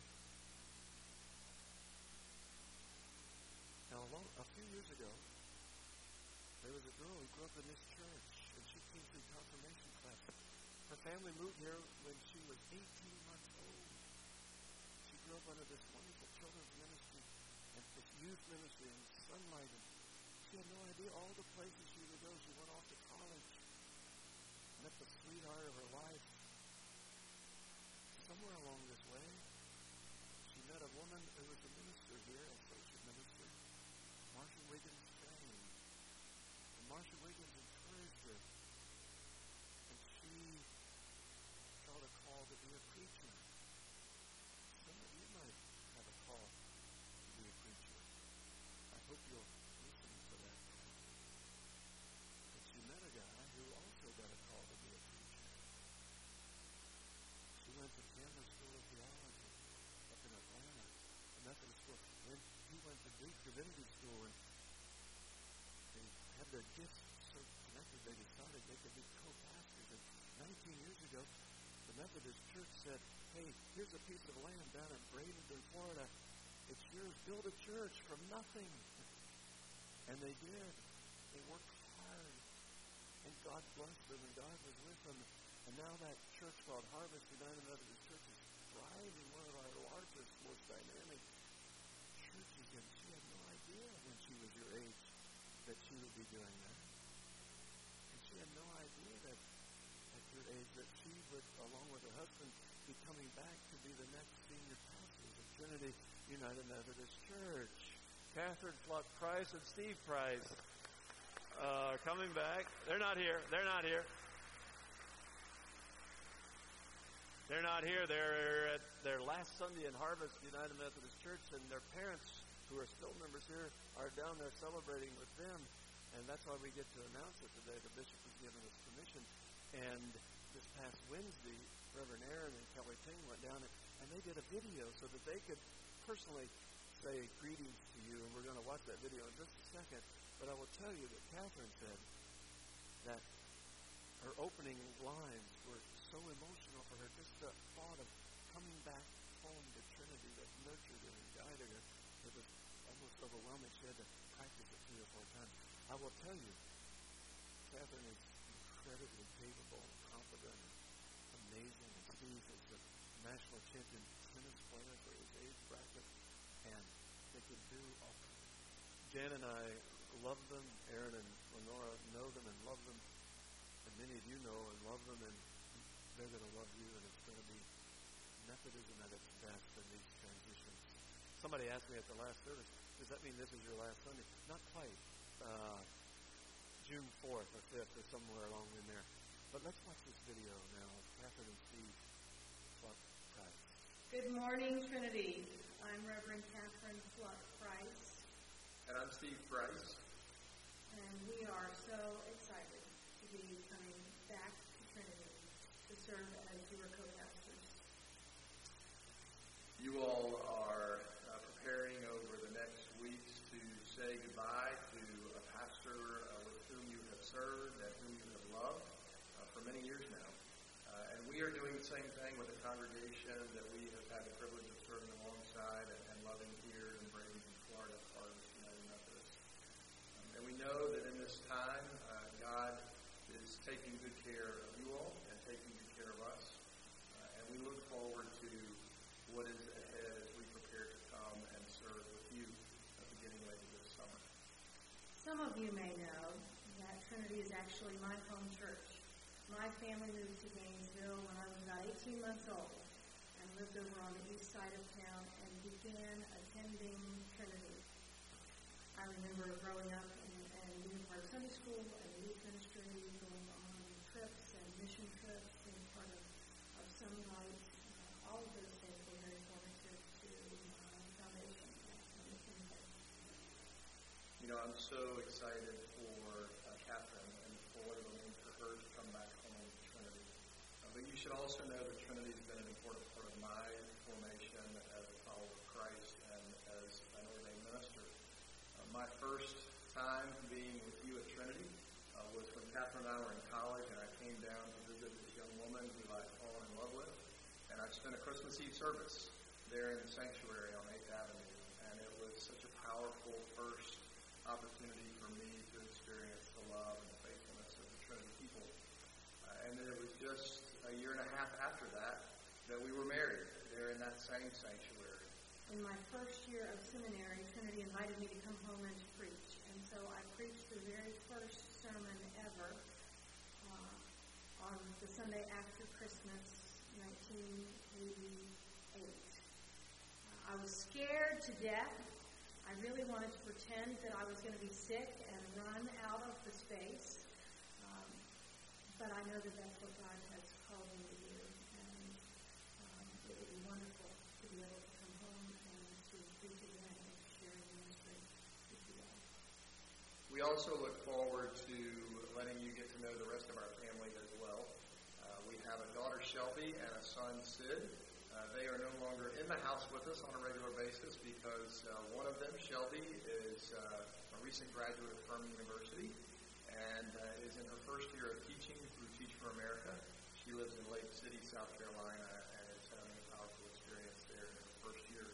Now, a, long, a few years ago, there was a girl who grew up in this church, and she came through confirmation class. Her family moved here when she was eighteen months old. She grew up under this wonderful children's ministry and this youth ministry and Sunlight. And she had no idea all the places she would go. She went off to college, met the sweetheart of her life. Somewhere along this way, she met a woman who was a minister here, a associate minister, Marsha Wiggins Fane. And Marsha Wiggins encouraged her. And she felt a call to be a preacher. Some of you might have a call to be a preacher. I hope you'll listen for that. But she met a guy who also got a call to be a preacher. She went to Chandler School of Theology up in Atlanta, a Methodist school. Then he went to Duke Divinity School, and they had their gifts so connected they decided they could be co-pastors. And nineteen years ago, the Methodist Church said, hey, here's a piece of land down in Bradenton, Florida. It's yours. Build a church from nothing. And they did. They worked hard. And God blessed them, and God was with them. And now that church called Harvest United Methodist Church is thriving, one of our largest, most dynamic churches. And she had no idea when she was your age that she would be doing that. And she had no idea that at your age that she would, along with her husband, be coming back to be the next senior pastors of Trinity United Methodist Church. Catherine Fluck Price and Steve Price uh, are coming back. They're not here. They're not here. They're not here. They're at their last Sunday in Harvest United Methodist Church, and their parents, who are still members here, are down there celebrating with them. And that's why we get to announce it today. The bishop has given us permission. And this past Wednesday, Reverend Aaron and Kelly Ting went down and, and they did a video so that they could personally say greetings to you. And we're going to watch that video in just a second. But I will tell you that Catherine said that her opening lines were so emotional for her. Just the thought of coming back home to Trinity that nurtured her and guided her. It was almost overwhelming. She had to practice it three or four times. I will tell you, Catherine is incredibly capable, confident, and amazing. And Steve is the national champion tennis player for his age bracket, and they can do all. Jan and I love them. Aaron and Lenora know them and love them, and many of you know and love them, and they're going to love you, and it's going to be Methodism at its best in these transitions. Somebody asked me at the last service, does that mean this is your last Sunday? Not quite. Uh, June fourth or fifth or somewhere along in there. But let's watch this video now of Catherine and Steve Fluck Price. Good morning, Trinity. I'm Reverend Catherine Fluck Price. And I'm Steve Price. And we are so excited to be coming back to Trinity to serve as your co-pastors. You all are uh, preparing over the next weeks to say goodbye to a pastor uh, with whom you have served and whom you have loved uh, for many years now. Uh, and we are doing the same thing with a congregation that we have had the privilege of serving alongside and, and loving here in Bradenton, Florida, Harvest United Methodist. Um, and we know that in this time, uh, God is taking good care of you all and taking good care of us. Uh, and we look forward to what is ahead as we prepare to come and serve with you uh, beginning later this summer. Some of you may know that Trinity is actually my home church. My family moved to Gainesville when I was about eighteen months old and lived over on the east side of town and began attending Trinity. I remember growing up and, and being part of Sunday school and youth ministry, going on trips and mission trips, being part of, of some night. Uh, all of those things were very formative to my foundation and mission faith. You know, I'm so excited for uh, Catherine and for what it will mean for her to come back home to Trinity. Uh, but you should also know that Trinity has been an important part of my formation as a follower of Christ and as an ordained minister. Uh, my first time being with you at Trinity uh, was when Catherine and I were in college, and I came down to visit this young woman who I'd fallen in love with. And I spent a Christmas Eve service there in the sanctuary on eighth Avenue. And it was such a powerful first opportunity for me to experience the love and the faithfulness of the Trinity people. Uh, and then it was just a year and a half after that that we were married there in that same sanctuary. In my first year of seminary, Trinity invited me to come home and to preach. And so I preached the very first sermon ever uh, on the Sunday after Christmas, nineteen eighty-eight. Uh, I was scared to death. I really wanted to pretend that I was going to be sick and run out of the space. Um, but I know that that's what God has called me to do. And um, it would be wonderful to be able to come home and to preach again and share ministry with you all. We also look forward to letting you get to know the rest of our family as well. Uh, we have a daughter, Shelby, and a son, Sid. Uh, they are no longer in the house with us on a regular basis because uh, one of them, Shelby, is uh, a recent graduate of Furman University and uh, is in her first year of teaching through Teach for America. She lives in Lake City, South Carolina, and is having a powerful experience there in her first year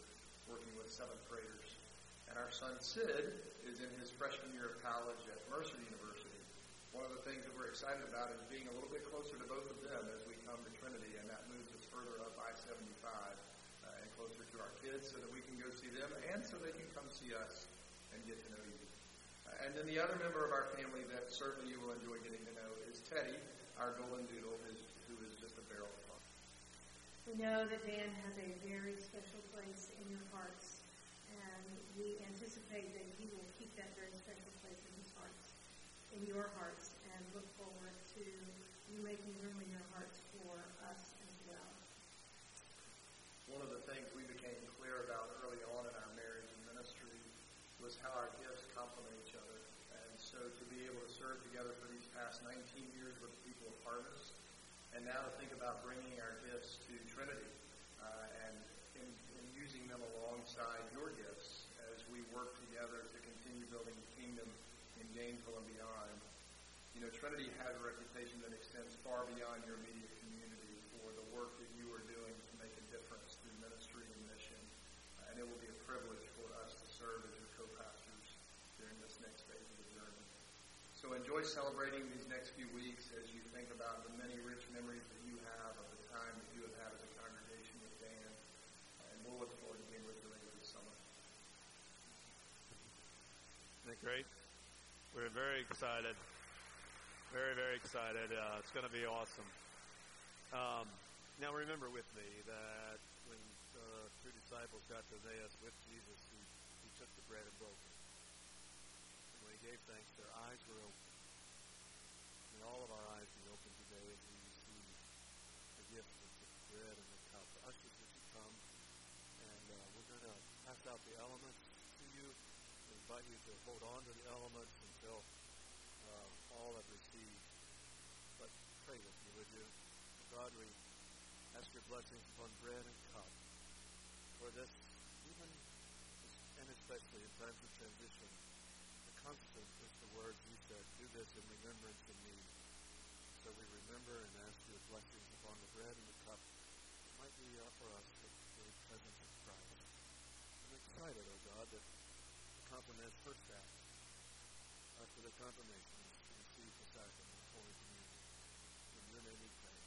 working with seventh graders. And our son Sid is in his freshman year of college at Mercer University. One of the things that we're excited about is being a little bit closer to both of them as we come to Trinity, and that moves us further up I seventy-five uh, and closer to our kids so that we can go see them and so they can come see us and get to know you. Uh, and then the other member of our family that certainly you will enjoy getting to know is Teddy, our golden doodle, who's, who is just a barrel of fun. We know that Dan has a very special place in your hearts, and we anticipate that he will keep that very special place in his hearts, in your hearts, and look forward to you making room in your hearts for us as well. One of the things we became clear about early on in our marriage and ministry was how our gifts complement each other. And so to be able to serve together for these past nineteen years with the people of Harvest, and now to think about bringing our gifts to Trinity uh, and in, in using them alongside your gifts as we work together to continue building the kingdom in Gainesville and beyond. You know, Trinity has a reputation that extends far beyond your immediate community for the work that you are doing to make a difference through ministry and mission. Uh, and it will be a privilege for us to serve as your co-pastors during this next phase of the journey. So enjoy celebrating these next few weeks as you think about the many rich memories that you have of the time that you have had as a congregation with Dan. Uh, and we'll look forward to being with you later this summer. Isn't that great? We're very excited. Very, very excited. Uh, it's going to be awesome. Um, now remember with me that when the two disciples got to Emmaus with Jesus, he, he took the bread and broke it. And when he gave thanks, their eyes were open. And all of our eyes be open today as we receive the gift of the bread and the cup. The ushers, would you come? And uh, we're going to pass out the elements to you. We invite you to hold on to the elements until uh, all have received. But pray with me, would you? God, we ask your blessings upon bread and cup. For this, even and especially in times of transition, the constant is the words you said, do this in remembrance of me. So we remember and ask your blessings upon the bread and the cup. It might be uh, for us the very presence of Christ. I'm excited, oh God, that the confirmation, first act, after the confirmation, is to receive the sacrament of Holy Communion. In your name we pray.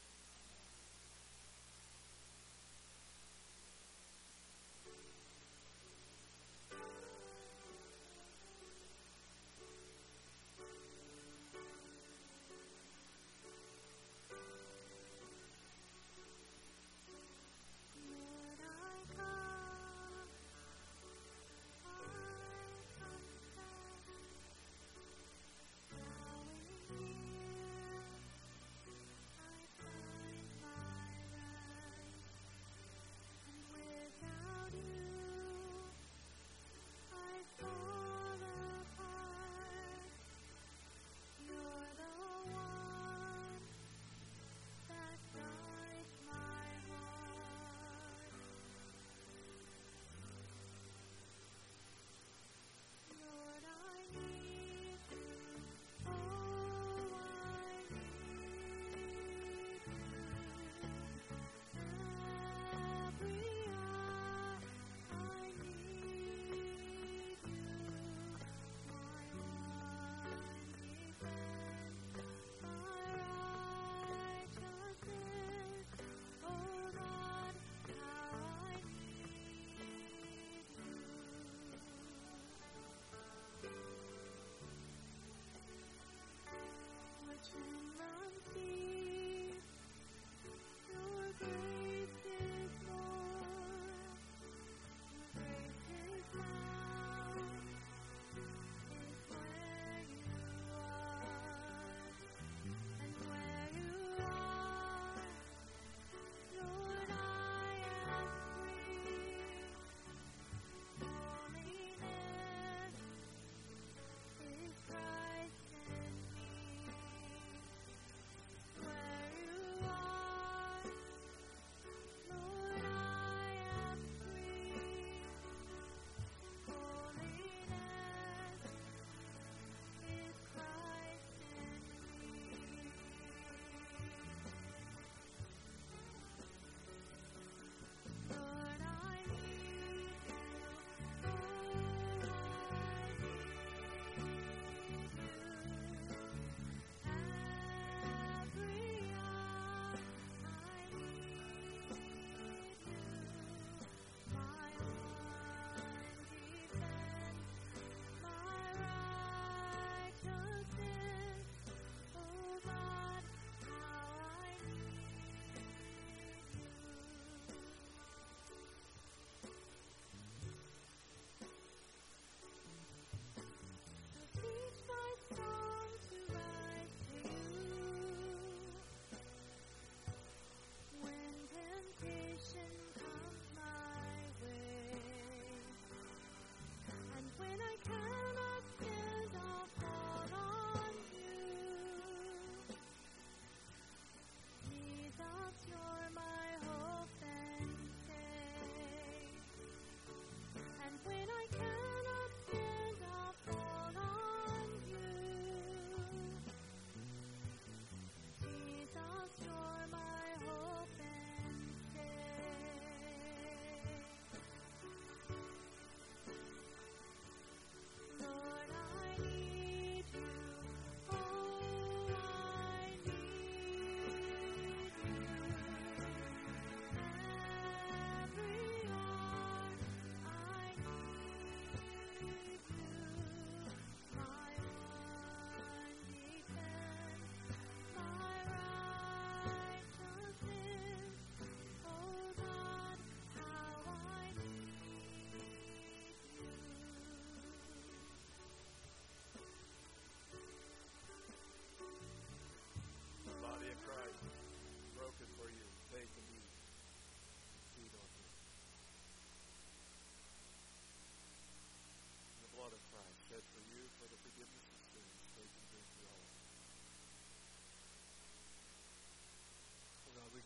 I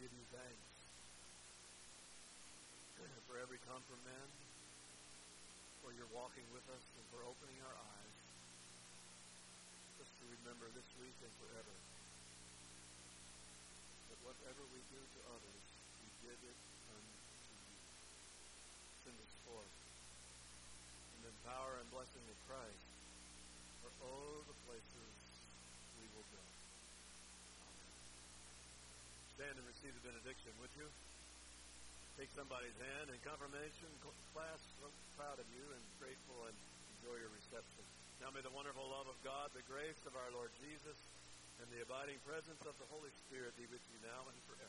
give you thanks for every confirmand, for your walking with us, and for opening our eyes just to remember this week and forever that whatever we do to others, we did it unto you. Send us forth in the power and blessing of Christ for all the places we will go. Amen. Stand and receive the benediction, would you? Take somebody's hand in confirmation class. So proud of you and grateful, and enjoy your reception. Now may the wonderful love of God, the grace of our Lord Jesus, and the abiding presence of the Holy Spirit be with you now and forever.